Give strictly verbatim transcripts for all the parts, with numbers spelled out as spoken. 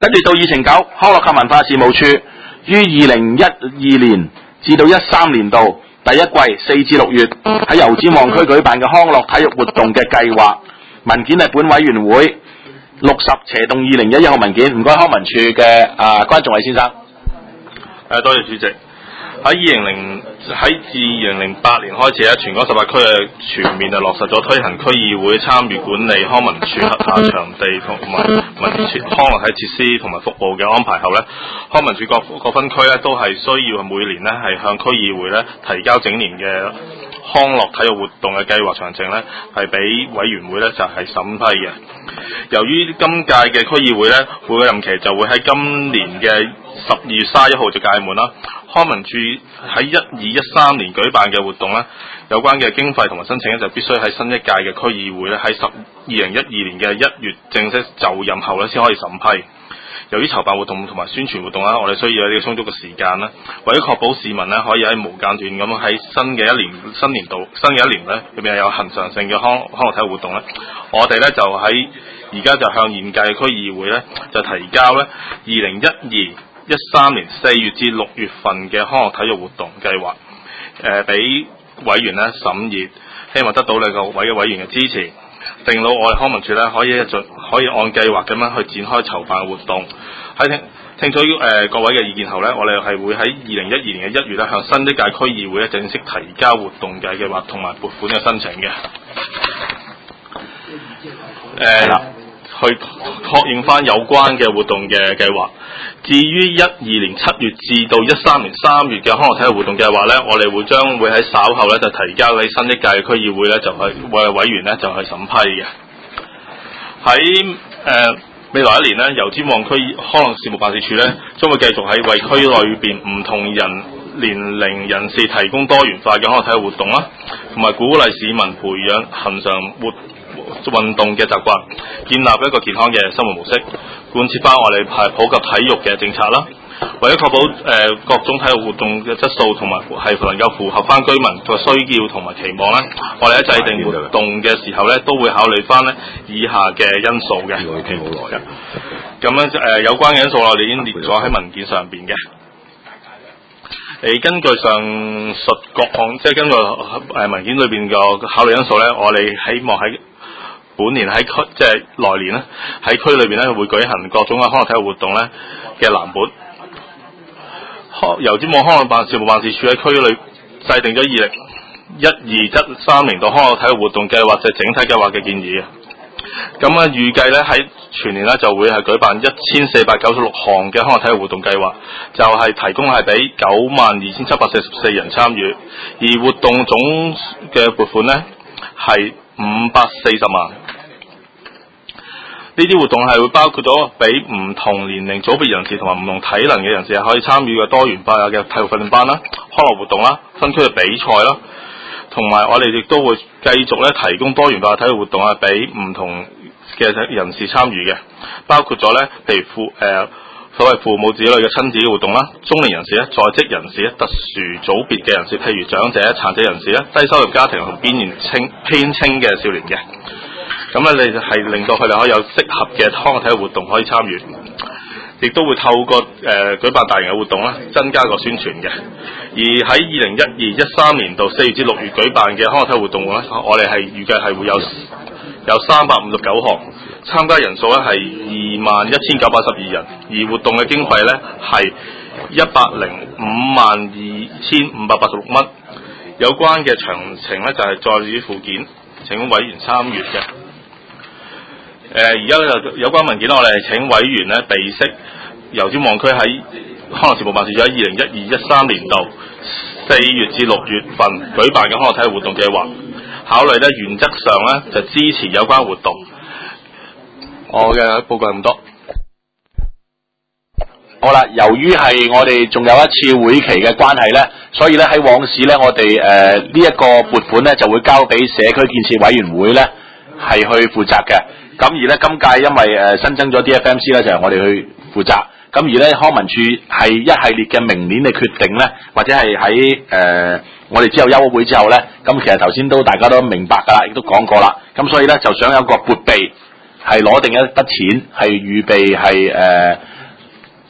跟住到議程九，康樂及文化事務處於二零一二年至到一三年度第一季四至六月喺油尖旺區舉辦嘅康樂體育活動嘅計劃文件係本委員會六十斜動二零一一號文件，唔該康文署嘅啊關仲偉先生。 誒，多謝主席。喺二零零喺自二零零八年開始咧，全港十八區嘅全面就落實咗推行區議會參與管理康文署轄下場地同埋文設康樂體設施同埋服務嘅安排後咧，康文署各各分區咧都係需要每年咧係向區議會咧提交整年嘅康樂體育活動嘅計劃詳情咧，係俾委員會咧就係審批嘅。由於今屆嘅區議會咧，會任期就會喺今年嘅十二月三十一號就屆滿啦。康文署喺一二一三年舉辦嘅活動咧，有關嘅經費同埋申請咧，就必須喺新一屆嘅區議會咧喺十二零一二年嘅一月正式就任後咧先可以審批。由於籌辦活動同埋宣傳活動啦，我哋需要有呢個充足嘅時間啦，為咗確保市民咧可以喺無間斷咁喺新嘅一年新年度新嘅一年咧入面有恆常性嘅康康樂體育活動咧，我哋咧就喺而家就向現屆嘅區議會咧就提交咧二零一二一三年四月至六月份嘅康樂體育活動計劃，誒俾委員咧審議，希望得到你個委嘅委員嘅支持，定到我哋康文署咧可以一盡可以按計劃咁樣去展開籌辦活動。喺聽聽取誒、呃、各位嘅意見後咧，我哋係會喺二零一二年嘅一月咧向新一屆區議會咧正式提交活動嘅計劃同埋撥款嘅申請嘅。誒、呃。去確認翻有關嘅活動嘅計劃。至於一二年七月至到一三年三月嘅康樂體育活動計劃咧，我哋會將會喺稍後咧就提交喺新一屆嘅區議會咧就係委委員咧就係審批嘅。喺誒、呃、未來一年咧，油尖旺區康樂事務辦事處咧將會繼續喺為區裏邊唔同人年齡人士提供多元化嘅康樂體育活動啦，同埋鼓勵市民培養恆常活運動嘅習慣，建立一個健康嘅生活模式，貫徹翻我哋係普及體育嘅政策啦。為咗確保誒、呃、各種體育活動嘅質素同埋係能夠符合翻居民嘅需要同埋期望咧，我哋喺制定活動嘅時候咧，都會考慮翻咧以下嘅因素嘅。我哋傾好耐。咁樣誒、呃、有關嘅因素我哋已經列咗喺文件上邊嘅。誒根據上述各項，即係根據誒文件裏邊嘅考慮因素咧，我哋希望喺本年喺區，即係來年咧喺區裏邊咧會舉行各種嘅康樂體育活動咧嘅藍本。油尖旺康樂辦事務辦事處喺區裏制定咗二零一二一三年度康樂體育活動計劃嘅整體計劃嘅建議嘅。咁啊預計咧喺全年咧就會係舉辦一千四百九十六項嘅康樂體育活動計劃，就係、是、提供係俾九萬二千七百四十四人參與，而活動總嘅撥款咧係五百四十萬。呢啲活動係會包括咗俾唔同年齡組別人士同埋唔同體能嘅人士係可以參與嘅多元化嘅體育訓練班啦、康樂活動啦、分區嘅比賽啦，同埋我哋亦都會繼續咧提供多元化嘅體育活動啊，俾唔同嘅人士參與嘅，包括咗咧，譬如父誒、呃、所謂父母子女嘅親子活動啦，中年人士咧、在職人士咧、特殊組別嘅人士，譬如長者、殘疾人士咧、低收入家庭同邊緣青偏青嘅少年嘅。咁咧，你係令到佢哋可以有適合嘅康樂體育活動可以參與，亦都會透過誒、呃、舉辦大型嘅活動啦，增加個宣傳嘅。而喺二零一二一三年度四月至六月舉辦嘅康樂體育活動咧，我哋係預計係會有有三百五十九項，參加人數咧係二萬一千九百十二人，而活動嘅經費咧係一百零五萬二千五百八十六蚊。有關嘅詳情咧就係載於附件，請委員參閱嘅。誒而家就有關文件，我哋係請委員咧備悉油尖旺區喺康樂事務辦事處喺二零一二一三年度四月至六月份舉辦嘅康樂體育活動計劃，考慮咧原則上咧就支持有關活動。我嘅報告係咁多。 好啦，由於係我哋仲有一次會期嘅關係咧，所以咧喺往時咧，我哋誒呢一個撥款咧就會交俾社區建設委員會咧係去負責嘅。咁而咧今屆因為誒、呃、新增咗 D F M C 咧，就係、是、我哋去負責。咁而咧康文署係一系列嘅明年嘅決定咧，或者係喺誒我哋之後休會之後咧，咁其實頭先都大家都明白㗎啦，亦都講過啦。咁所以咧就想有個撥備係攞定一筆錢係預備係誒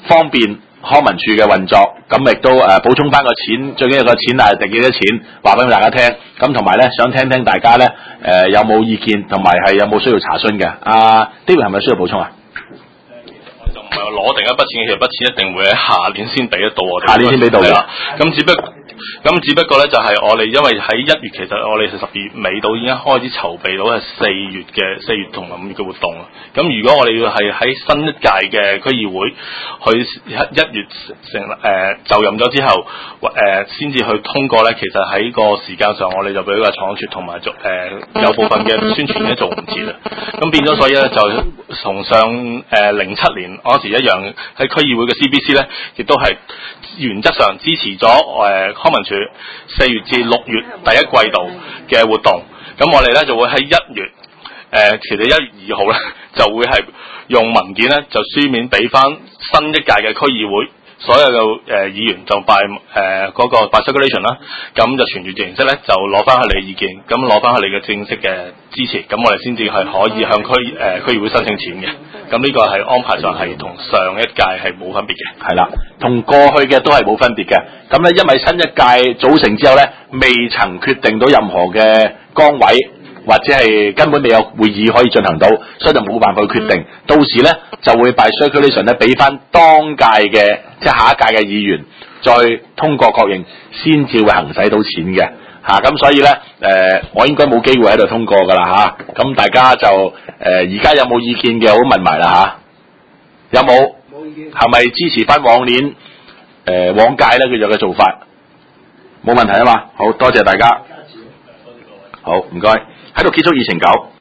方便康文署嘅運作，咁亦都誒、呃、補充翻個錢，最緊要個錢係定幾多錢，話俾大家聽。咁同埋咧，想聽聽大家咧誒、呃、有冇意見，同埋係有冇需要查詢嘅。阿 David 係咪需要補充啊？ 我就唔係攞定一筆錢，其實筆錢一定會喺下年先俾得到我哋。 下年先俾到嘅。 咁只不咁只不過咧，就係、是、我哋因為喺一月，其實我哋十月尾到已經開始籌備到係四月嘅四月同埋五月嘅活動。咁如果我哋要係喺新一屆嘅區議會去一月成誒、呃、就任咗之後，誒先至去通過咧，其實喺個時間上我哋就比較倉促，同埋做誒有部分嘅宣傳咧做唔切啦。咁變咗，所以咧就同上誒零七年嗰時一樣，喺區議會嘅 C B C 咧，亦都係原則上支持咗誒、呃、康文署四月至六月第一季度嘅活動。咁我哋咧就會喺一月誒、呃，其實一月二號咧就會係用文件咧就書面俾翻新一屆嘅區議會所有嘅誒、呃、議員就拜誒嗰個 by circulation 啦，咁就傳閱形式咧就攞翻佢哋嘅意見，咁攞翻佢哋嘅正式嘅支持，咁我哋先至係可以向區誒、呃、區議會申請錢嘅。咁呢個係安排上係同上一屆係冇分別嘅。 係啦，同過去嘅都係冇分別嘅。咁咧，因為新一屆組成之後咧，未曾決定到任何嘅崗位，或者係根本未有會議可以進行到，所以就冇辦法去決定。到時咧就會 by circulation 咧俾翻當屆嘅即係下一屆嘅議員再通過確認，先至會行使到錢嘅嚇。咁、啊、所以咧誒、呃，我應該冇機會喺度通過㗎啦嚇。咁、啊、大家就誒而家有冇意見嘅好問埋啦嚇？有冇？冇意見。係咪支持翻往年誒、呃、往屆咧佢有嘅做法？冇問題啊嘛。好多謝大家。好，唔該。喺度結束議程九。